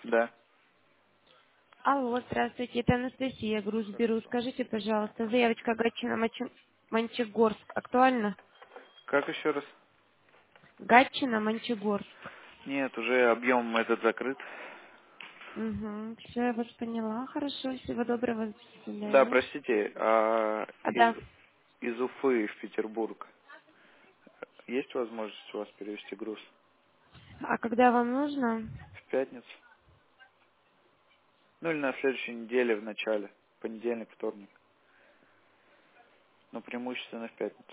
Да. Алло, здравствуйте, это Анастасия, груз беру. Скажите, пожалуйста, заявочка Гатчина Мончегорск актуальна? Как еще раз? Гатчина Мончегорск. Нет, уже объем этот закрыт. Угу, все, я вас поняла. Хорошо, всего доброго, до Да, свидания. простите, А, да. из Уфы в Петербург есть возможность у вас перевести груз? А когда вам нужно? В пятницу? Ну или на следующей неделе в начале. Понедельник, вторник. Но преимущественно в пятницу.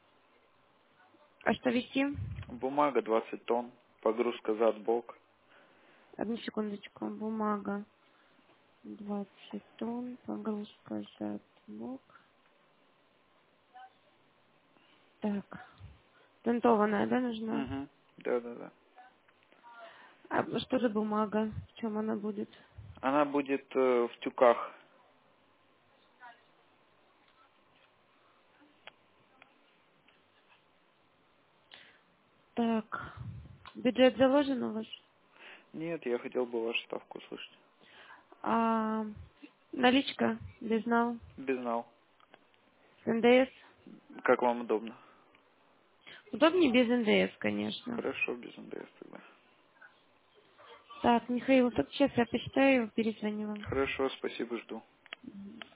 А что везти? Бумага 20 тонн. Погрузка зад-бок. Одну секундочку. Бумага 20 тонн, погрузка за бок. Так, тентованная, да, нужна? Угу. Да. А что за бумага? В чем она будет? Она будет в тюках. Так, бюджет заложен у вас? Нет, я хотел бы вашу ставку услышать. А, наличка, безнал, Безнал. с НДС. Как вам удобно? Удобнее без НДС, конечно. Хорошо, без НДС тогда. Так, Михаил, так сейчас я посчитаю, перезвоню вам. Хорошо, спасибо, жду.